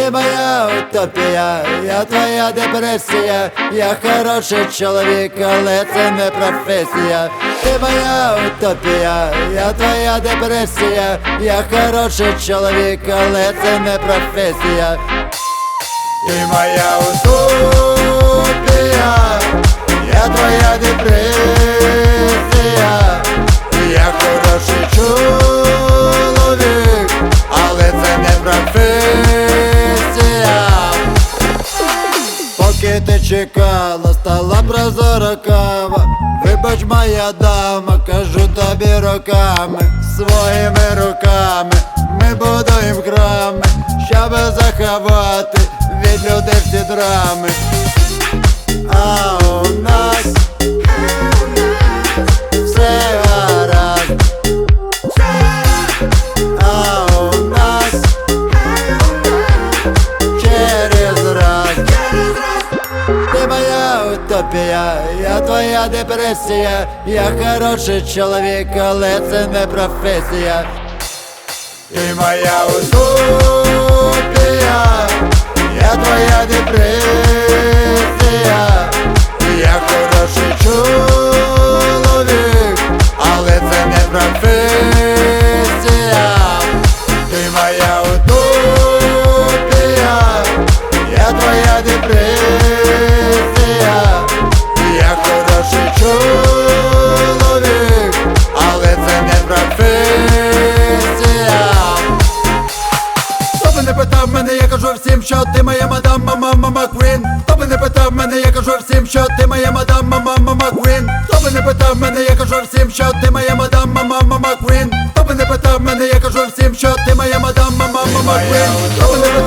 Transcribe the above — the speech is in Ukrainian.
Ти моя утопія, я твоя депресія, я хороший чоловік, але це не професія. Ти моя утопія, я твоя депресія, я хороший чоловік, але це не професія. Ти моя утопія, я твоя депресія, я хороший чоловік, але це не професія. Поки ти чекала, стала прозора кава. Вибач, моя дама, кажу тобі роками, своїми руками ми будуємо храми, щоб заховати від людей всі драми. А у нас все гаразд. А у нас через раз. Ти моя утопія, я твоя депресія, я хороший чоловік, але це не професія. Ти моя утопія, я твоя депресія, я хороший чоловік, але це не професія. Ти моя утопія, я твоя депресія, я хороший чоловік, але це не професія. Хто би не питав мене, я кажу всім, що ти моя мадам, мама Квін. Хто би не питав мене, я кажу всім, що ти моя мадам, мама Квін. Хто би не питав мене, я кажу всім, що ти моя мадам, мама Квін. Хто би не питав мене, я кажу всім, що ти моя мадам, мама Квін.